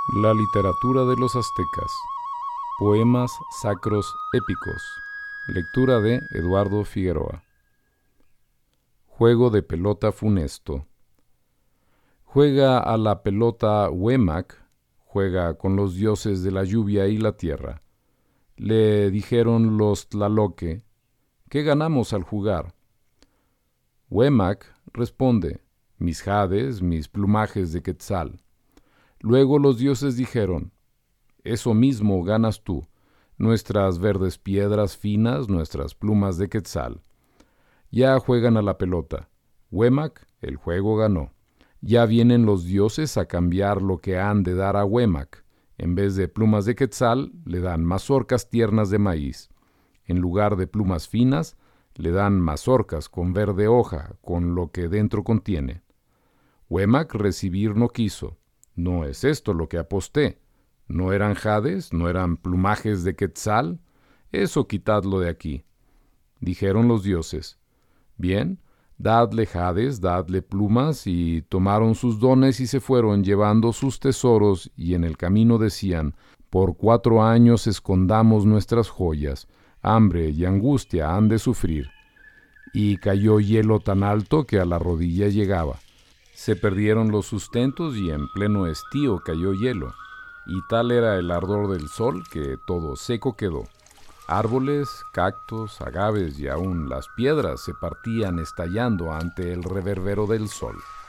La literatura de los aztecas. Poemas sacros épicos. Lectura de Eduardo Figueroa. Juego de pelota funesto. Juega a la pelota Huémac, juega con los dioses de la lluvia y la tierra. Le dijeron los Tlaloque, ¿qué ganamos al jugar? Huémac responde, mis jades, mis plumajes de quetzal. Luego los dioses dijeron, eso mismo ganas tú, nuestras verdes piedras finas, nuestras plumas de quetzal. Ya juegan a la pelota. Huémac, el juego ganó. Ya vienen los dioses a cambiar lo que han de dar a Huémac. En vez de plumas de quetzal, le dan mazorcas tiernas de maíz. En lugar de plumas finas, le dan mazorcas con verde hoja, con lo que dentro contiene. Huémac recibir no quiso. No es esto lo que aposté. ¿No eran jades? ¿No eran plumajes de quetzal? Eso quitadlo de aquí. Dijeron los dioses. Bien, dadle jades, dadle plumas, y tomaron sus dones y se fueron llevando sus tesoros, y en el camino decían, por 4 años escondamos nuestras joyas, hambre y angustia han de sufrir. Y cayó hielo tan alto que a la rodilla llegaba. Se perdieron los sustentos y en pleno estío cayó hielo, y tal era el ardor del sol que todo seco quedó. Árboles, cactos, agaves y aún las piedras se partían estallando ante el reverbero del sol.